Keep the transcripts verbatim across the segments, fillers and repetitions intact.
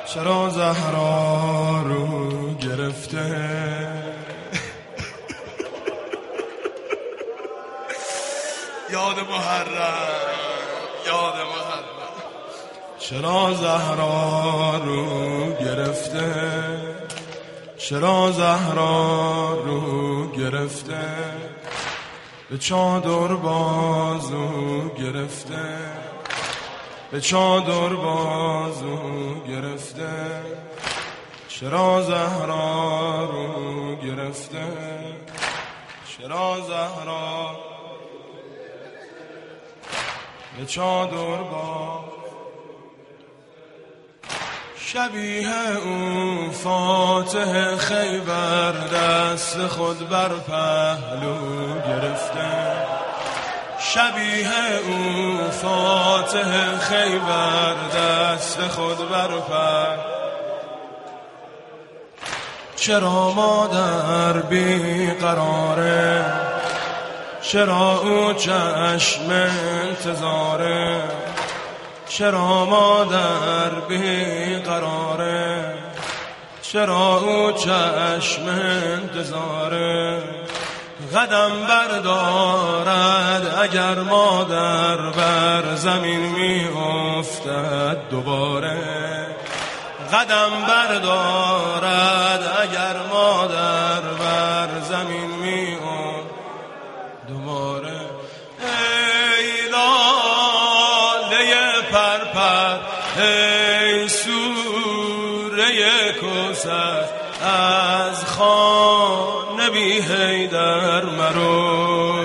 چرا زهرا رو گرفته؟ یاد محرم، یاد محرم. چرا زهرا رو گرفته؟ چرا زهرا رو گرفته؟ به چادر بازو گرفته، به چادر بازو گرفته. چرا زهرا رو گرفته؟ چرا زهرا به چادر با شبیه او فاتح خیبر دست خود بر پهلو گرفته. شبیه او فاتح خیبر دست خود بر پهلو. چرا مادر بی قراره؟ چرا او چشم انتظاره؟ چرا مادر بی قراره؟ چرا او چشم انتظاره؟ قدم بردارد اگر مادر بر زمین می افتد دوباره. قدم بردارد اگر مادر بر زمین می افتد دوباره. ای لاله پرپر، ای سوره کوثر، از خانه بی حیدر مرو.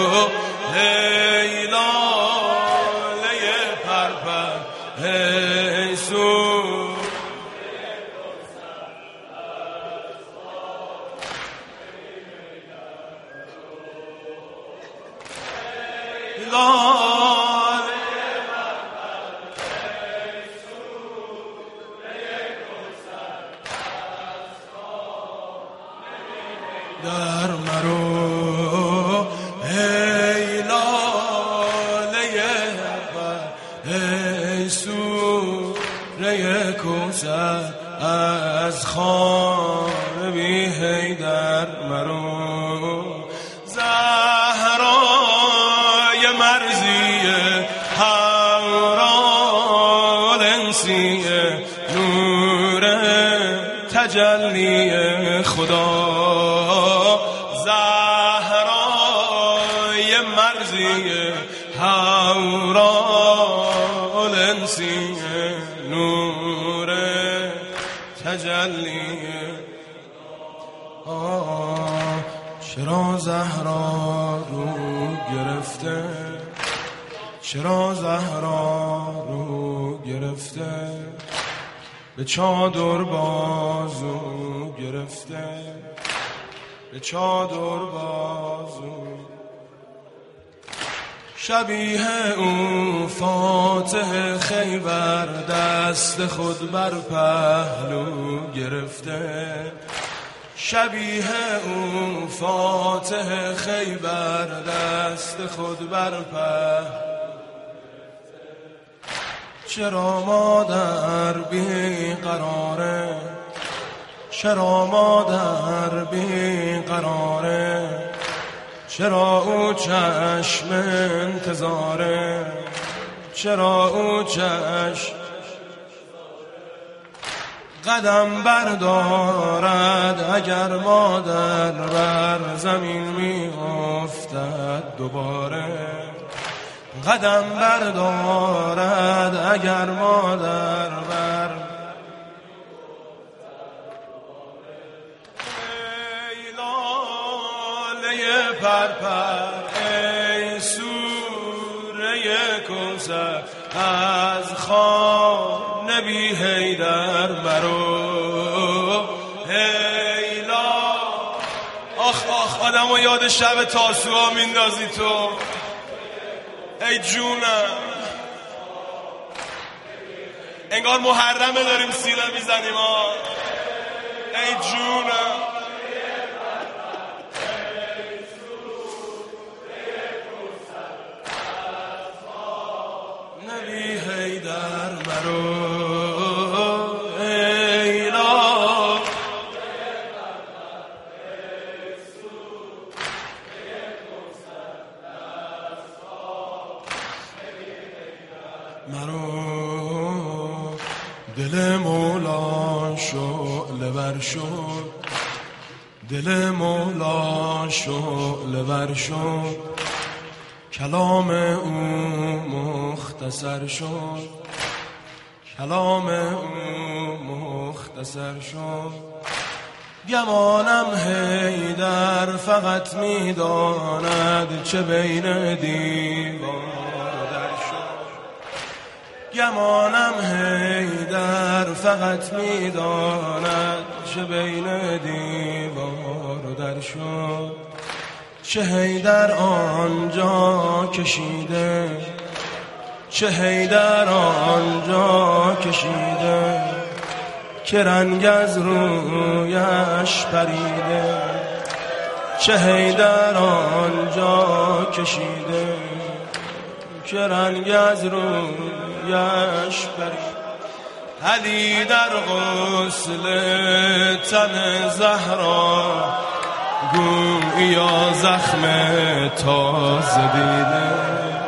ای لاله پرپر، ای سوره کوثر، از خانه بی حیدر مرو. در مرو ای لاله بر، ای سوره کوثر، از خانه بی حیدر مرو. زهرای مرزیه، حورال انسیه، نور تجلی خدا. زهرای مرزیه، حورال انسیه، نور تجلی. آه چرا زهرا رو گرفته؟ چرا زهرا رو گرفته؟ به چادر بازو گرفته، به چادر بازو. شبیه او فاتح خیبر دست خود بر پهلو گرفته. شبیه او فاتح خیبر دست خود بر پهلو. چرا مادر بی قراره؟ چرا مادر بی قراره؟ چرا او چشم انتظاره؟ چرا او چشم قدم بردارد اگر مادر بر زمین می افتد دوباره. قدم بردارد اگر مادر بر. ای لاله پرپر، ای سوره کوثر، از خانه بی حیدر مرو. ای لا آخ آخ آدمو یاد شب تاسوعا میندازی تو. ای جونم، انگار محرمه داریم سیله میزنیم ها. ای جونم، نبی حیدر مرو. دل مولا شعله ور شد، دل مولا شعله ور شد، کلام او مختصر شد، کلام او مختصر شد. گمانم حیدر فقط میداند چه بین دیوار در شد، گمانم حیدر فقط میداند چه بین دیوار در شد. چه حیدر آنجا کشیده، چه حیدر آنجا کشیده، که رنگ از رویش پریده، چه حیدر آنجا کشیده، که رنگ از رویش پریده. علی در غسل تن زهرا گویا زخم تازه دیده،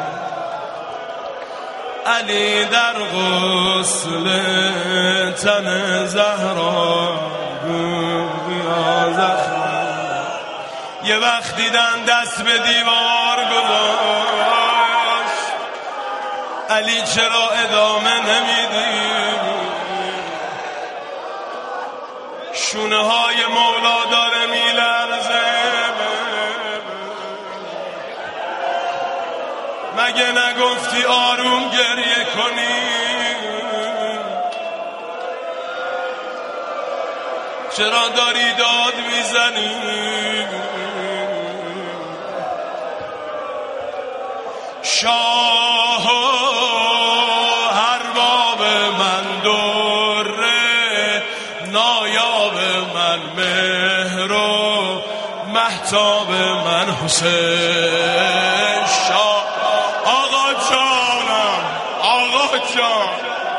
علی در غسل تن زهرا گویا زخم. یه وقت دیدن دست به دیوار گذاشت، علی چرا ادامه نمیدی؟ شونه های مولا داره میلرزه، مگه نگفتی آروم گریه کنی؟ چرا داری داد میزنی؟ شاه ارباب من دره، نایاب من مهر و مهتاب من حسین. شاه آقا جانم، آقا جان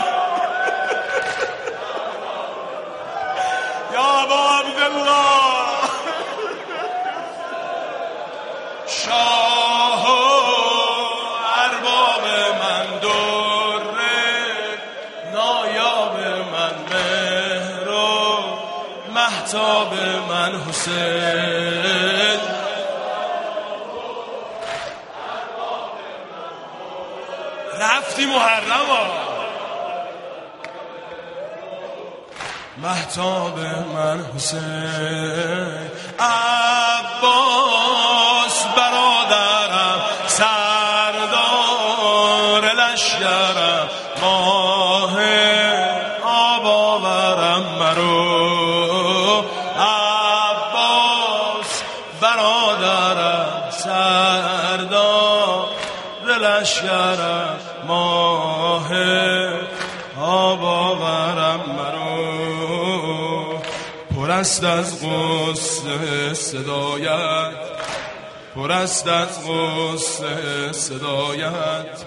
یا ابا عبدالله. شاه ارباب من دره، نایاب من مهر و مهتاب من حسین. رفتی محرم ها، مهتاب من حسین. عباس برادرم، سردار لشکرم، ماه آب آورم مرو. عباس برادرم، سردار لشکرم، ماه آب آورم مرو. پر است از غصه صدایت، پر است از غصه صدایت،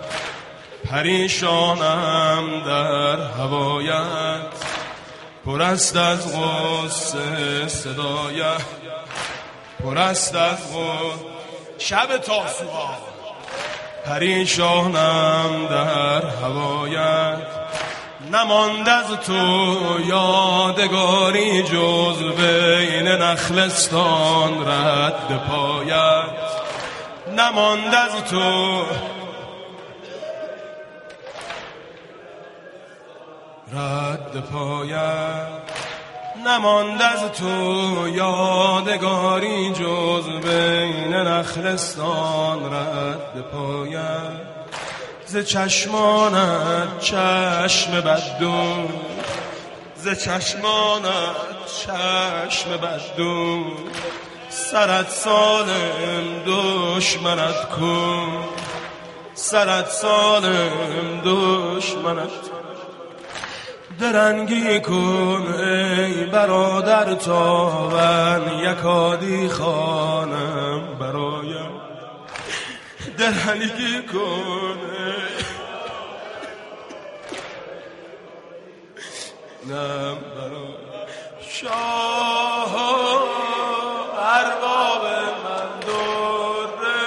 پریشانم در هوایت. پر است از غصه صدایت، پر است از غصه شب تاسوعا، پریشانم در هوایت. نماند از تو یادگاری جز بین نخلستان رد پایت. نماند از تو رد پایت، نماند از تو یادگاری جز بین نخلستان رد پایت. ز چشمانت چشم بددون، ز چشمانت چشم بددون، سرت سالم دشمنت کن، سرت سالم دشمنت درنگی کن ای برادر تا من یکادی خانم برایم. درنگی کن نم برایم. شاه ارباب من دره،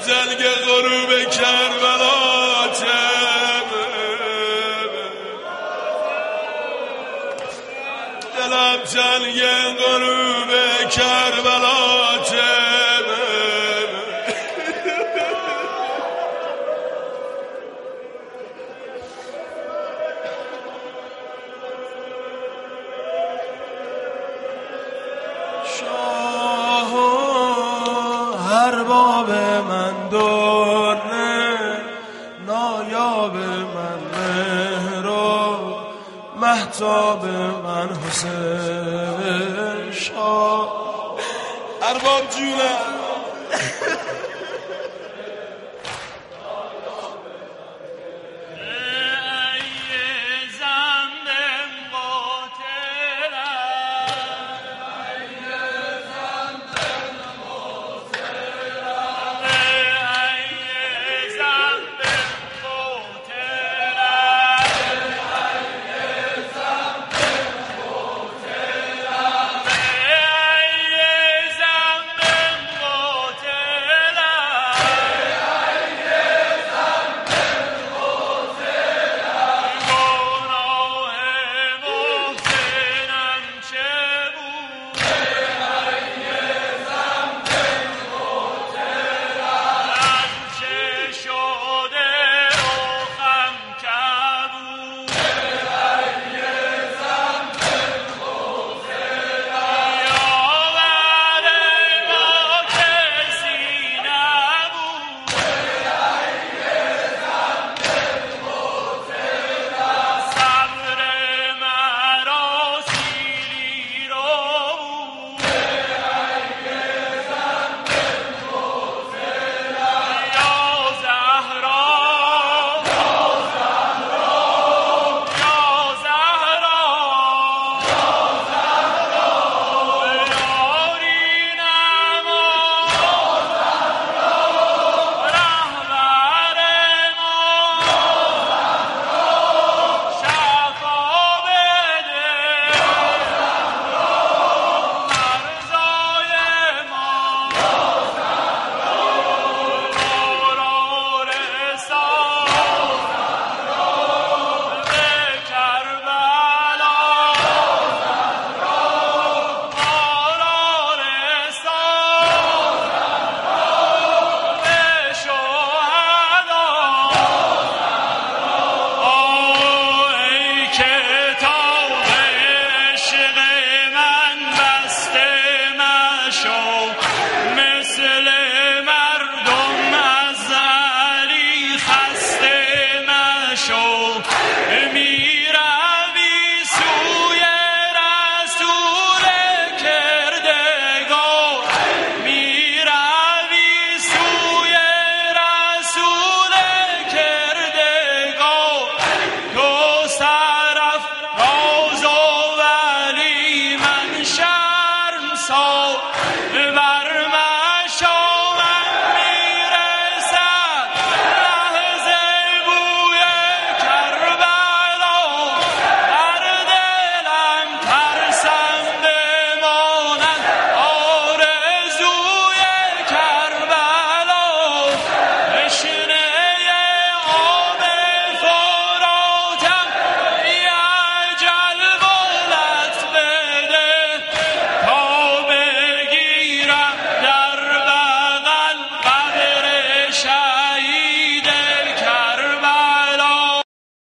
جنگ غروب کربلا چم دلم جنگ غروب کربلا چم شاه ارباب من دونه نایاب من مهراب مهتاب من حسین شاه ارباب جونم